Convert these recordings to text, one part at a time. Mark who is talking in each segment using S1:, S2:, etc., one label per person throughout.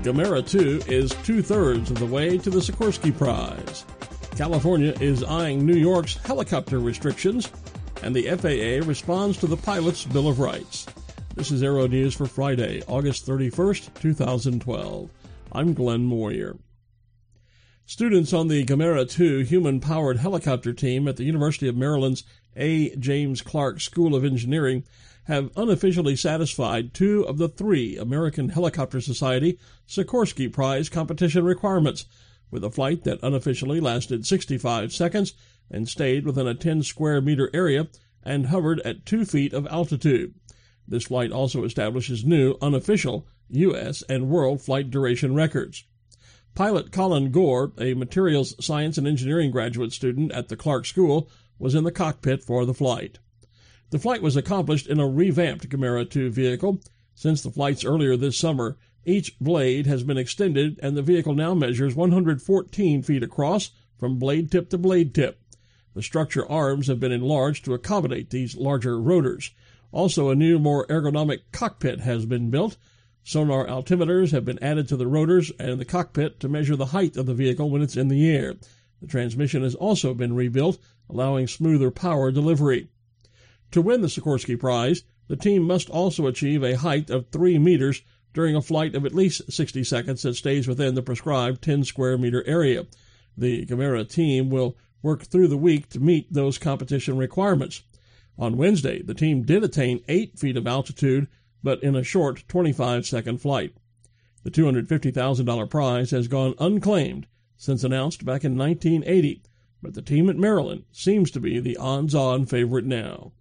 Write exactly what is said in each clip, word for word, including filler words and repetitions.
S1: Gamera two is two-thirds of the way to the Sikorsky Prize. California is eyeing New York's helicopter restrictions, and the F A A responds to the pilot's Bill of Rights. This is Aero News for Friday, August thirty-first, two thousand twelve. I'm Glenn Moyer. Students on the Gamera two human-powered helicopter team at the University of Maryland's A. James Clark School of Engineering have unofficially satisfied two of the three American Helicopter Society Sikorsky Prize competition requirements, with a flight that unofficially lasted sixty-five seconds and stayed within a ten square meter area and hovered at two feet of altitude. This flight also establishes new, unofficial U S and world flight duration records. Pilot Colin Gore, a materials science and engineering graduate student at the Clark School, was in the cockpit for the flight. The flight was accomplished in a revamped Gamera two vehicle. Since the flights earlier this summer, each blade has been extended, and the vehicle now measures one hundred fourteen feet across from blade tip to blade tip. The structure arms have been enlarged to accommodate these larger rotors. Also, a new, more ergonomic cockpit has been built. Sonar altimeters have been added to the rotors and the cockpit to measure the height of the vehicle when it's in the air. The transmission has also been rebuilt, allowing smoother power delivery. To win the Sikorsky Prize, the team must also achieve a height of three meters during a flight of at least sixty seconds that stays within the prescribed ten square meter area. The Gamera team will work through the week to meet those competition requirements. On Wednesday, the team did attain eight feet of altitude, but in a short twenty-five second flight. The two hundred fifty thousand dollars prize has gone unclaimed since announced back in nineteen eighty, but the team at Maryland seems to be the odds-on favorite now.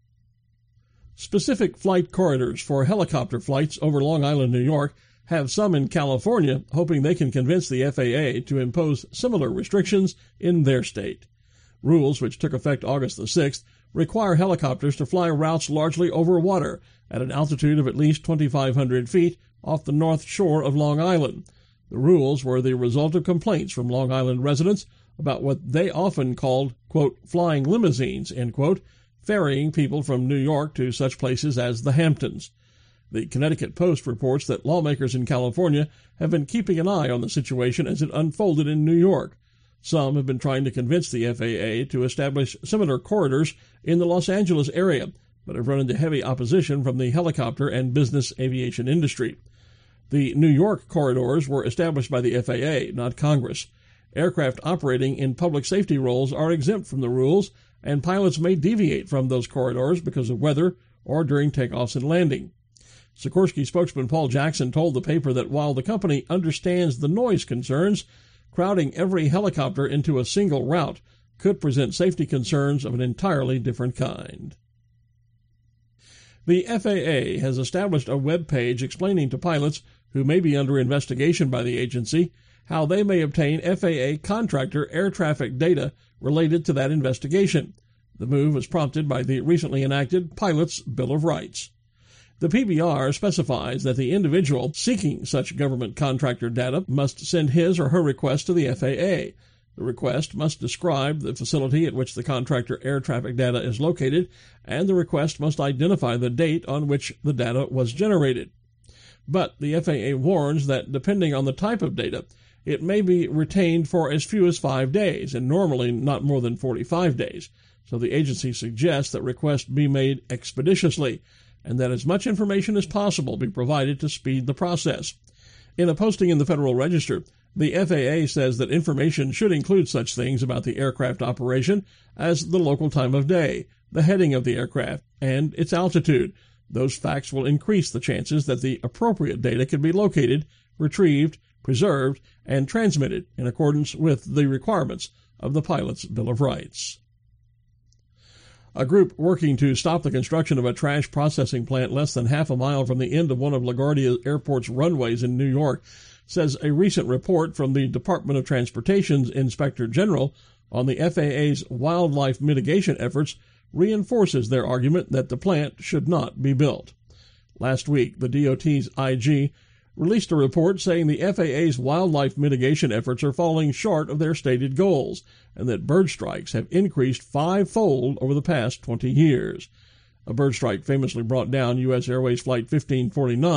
S1: Specific flight corridors for helicopter flights over Long Island, New York, have some in California hoping they can convince the F A A to impose similar restrictions in their state. Rules, which took effect August the sixth, require helicopters to fly routes largely over water at an altitude of at least twenty-five hundred feet off the north shore of Long Island. The rules were the result of complaints from Long Island residents about what they often called, quote, flying limousines, end quote, ferrying people from New York to such places as the Hamptons. The Connecticut Post reports that lawmakers in California have been keeping an eye on the situation as it unfolded in New York. Some have been trying to convince the F A A to establish similar corridors in the Los Angeles area, but have run into heavy opposition from the helicopter and business aviation industry. The New York corridors were established by the F A A, not Congress. Aircraft operating in public safety roles are exempt from the rules, and pilots may deviate from those corridors because of weather or during takeoffs and landing. Sikorsky spokesman Paul Jackson told the paper that while the company understands the noise concerns, crowding every helicopter into a single route could present safety concerns of an entirely different kind. The F A A has established a web page explaining to pilots who may be under investigation by the agency how they may obtain F A A contractor air traffic data related to that investigation. The move was prompted by the recently enacted Pilot's Bill of Rights. The P B R specifies that the individual seeking such government contractor data must send his or her request to the F A A. The request must describe the facility at which the contractor air traffic data is located, and the request must identify the date on which the data was generated. But the F A A warns that depending on the type of data, it may be retained for as few as five days, and normally not more than forty-five days. So the agency suggests that requests be made expeditiously, and that as much information as possible be provided to speed the process. In a posting in the Federal Register, the F A A says that information should include such things about the aircraft operation as the local time of day, the heading of the aircraft, and its altitude. Those facts will increase the chances that the appropriate data can be located, retrieved, preserved, and transmitted in accordance with the requirements of the Pilot's Bill of Rights. A group working to stop the construction of a trash processing plant less than half a mile from the end of one of LaGuardia Airport's runways in New York says a recent report from the Department of Transportation's Inspector General on the F A A's wildlife mitigation efforts reinforces their argument that the plant should not be built. Last week, the D O T's I G released a report saying the F A A's wildlife mitigation efforts are falling short of their stated goals, and that bird strikes have increased fivefold over the past twenty years. A bird strike famously brought down U S Airways Flight fifteen forty-nine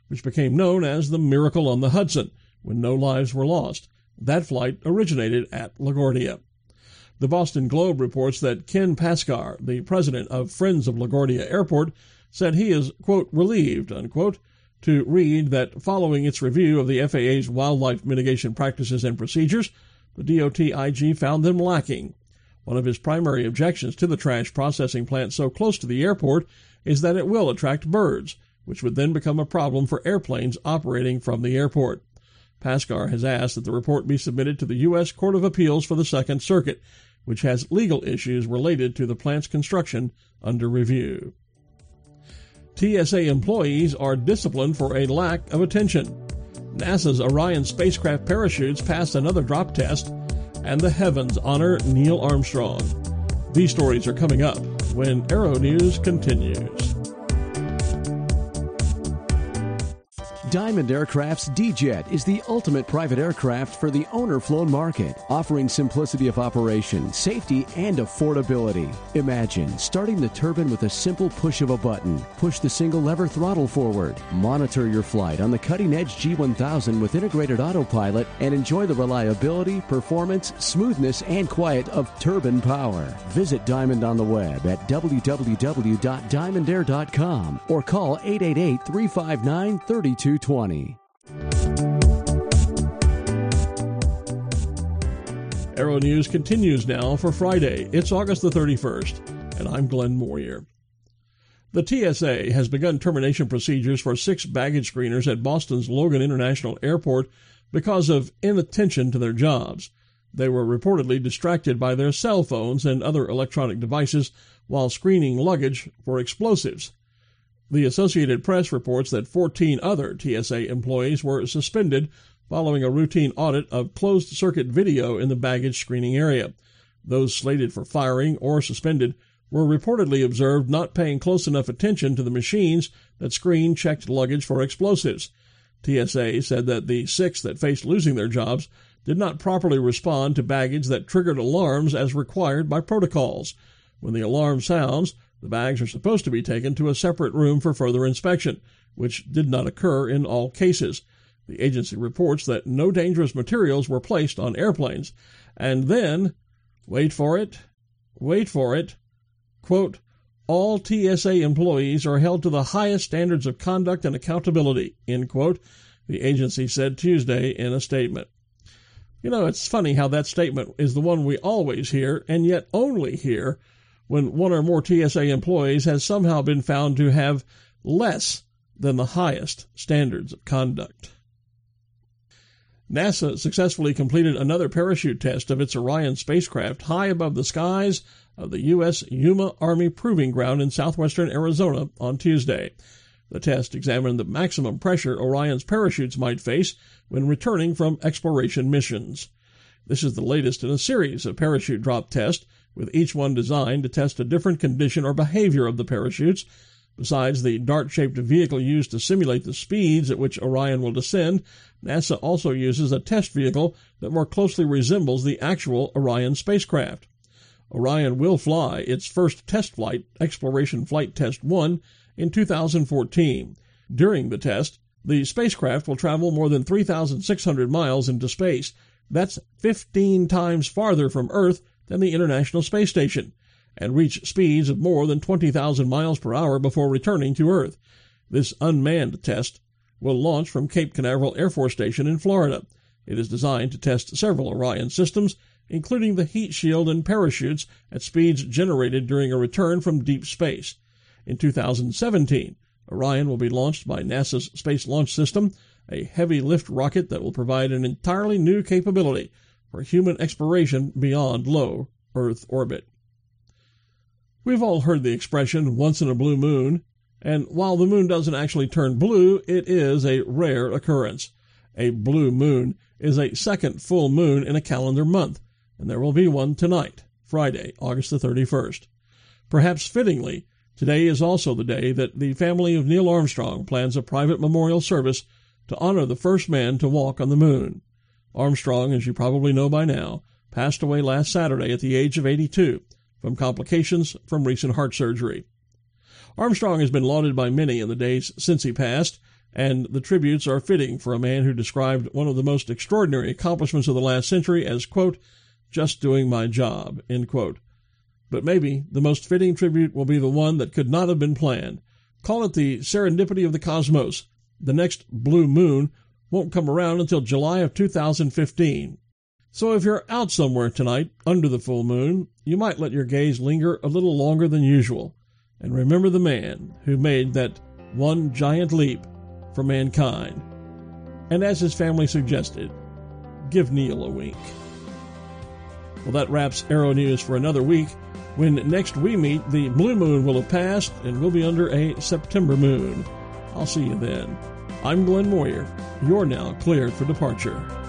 S1: which became known as the Miracle on the Hudson, when no lives were lost. That flight originated at LaGuardia. The Boston Globe reports that Ken Paskar, the president of Friends of LaGuardia Airport, said he is, quote, relieved, unquote, to read that following its review of the F A A's wildlife mitigation practices and procedures, the D O T I G found them lacking. One of his primary objections to the trash processing plant so close to the airport is that it will attract birds, which would then become a problem for airplanes operating from the airport. Paskar has asked that the report be submitted to the U S Court of Appeals for the Second Circuit, which has legal issues related to the plant's construction under review. T S A employees are disciplined for a lack of attention. NASA's Orion spacecraft parachutes passed another drop test, and the heavens honor Neil Armstrong. These stories are coming up when Aero News continues.
S2: Diamond Aircraft's D-Jet is the ultimate private aircraft for the owner-flown market, offering simplicity of operation, safety, and affordability. Imagine starting the turbine with a simple push of a button. Push the single-lever throttle forward. Monitor your flight on the cutting-edge G one thousand with integrated autopilot and enjoy the reliability, performance, smoothness, and quiet of turbine power. Visit Diamond on the web at w w w dot diamond air dot com or call eight eight eight, three five nine, three two twenty.
S1: Aero News continues now for Friday. It's August the thirty-first, and I'm Glenn Moyer. The T S A has begun termination procedures for six baggage screeners at Boston's Logan International Airport because of inattention to their jobs. They were reportedly distracted by their cell phones and other electronic devices while screening luggage for explosives. The Associated Press reports that fourteen other T S A employees were suspended following a routine audit of closed-circuit video in the baggage screening area. Those slated for firing or suspended were reportedly observed not paying close enough attention to the machines that screened checked luggage for explosives. T S A said that the six that faced losing their jobs did not properly respond to baggage that triggered alarms as required by protocols. When the alarm sounds, the bags are supposed to be taken to a separate room for further inspection, which did not occur in all cases. The agency reports that no dangerous materials were placed on airplanes. And then, wait for it, wait for it, quote, all T S A employees are held to the highest standards of conduct and accountability, end quote, the agency said Tuesday in a statement. You know, it's funny how that statement is the one we always hear, and yet only hear, when one or more T S A employees has somehow been found to have less than the highest standards of conduct. NASA successfully completed another parachute test of its Orion spacecraft high above the skies of the U S Yuma Army Proving Ground in southwestern Arizona on Tuesday. The test examined the maximum pressure Orion's parachutes might face when returning from exploration missions. This is the latest in a series of parachute drop tests, with each one designed to test a different condition or behavior of the parachutes. Besides the dart-shaped vehicle used to simulate the speeds at which Orion will descend, NASA also uses a test vehicle that more closely resembles the actual Orion spacecraft. Orion will fly its first test flight, Exploration Flight Test one, in two thousand fourteen. During the test, the spacecraft will travel more than three thousand six hundred miles into space. That's fifteen times farther from Earth than the International Space Station, and reach speeds of more than twenty thousand miles per hour before returning to Earth. This unmanned test will launch from Cape Canaveral Air Force Station in Florida. It is designed to test several Orion systems, including the heat shield and parachutes at speeds generated during a return from deep space. In two thousand seventeen, Orion will be launched by NASA's Space Launch System, a heavy-lift rocket that will provide an entirely new capability for human exploration beyond low Earth orbit. We've all heard the expression, once in a blue moon, and while the moon doesn't actually turn blue, it is a rare occurrence. A blue moon is a second full moon in a calendar month, and there will be one tonight, Friday, August the thirty-first. Perhaps fittingly, today is also the day that the family of Neil Armstrong plans a private memorial service to honor the first man to walk on the moon. Armstrong, as you probably know by now, passed away last Saturday at the age of eighty-two from complications from recent heart surgery. Armstrong has been lauded by many in the days since he passed, and the tributes are fitting for a man who described one of the most extraordinary accomplishments of the last century as, quote, just doing my job, end quote. But maybe the most fitting tribute will be the one that could not have been planned. Call it the serendipity of the cosmos. The next blue moon won't come around until July of two thousand fifteen. So if you're out somewhere tonight under the full moon, you might let your gaze linger a little longer than usual, and remember the man who made that one giant leap for mankind. And as his family suggested, give Neil a wink. Well, that wraps Aero News for another week. When next we meet, the blue moon will have passed and we'll be under a September moon. I'll see you then. I'm Glenn Moyer. You're now cleared for departure.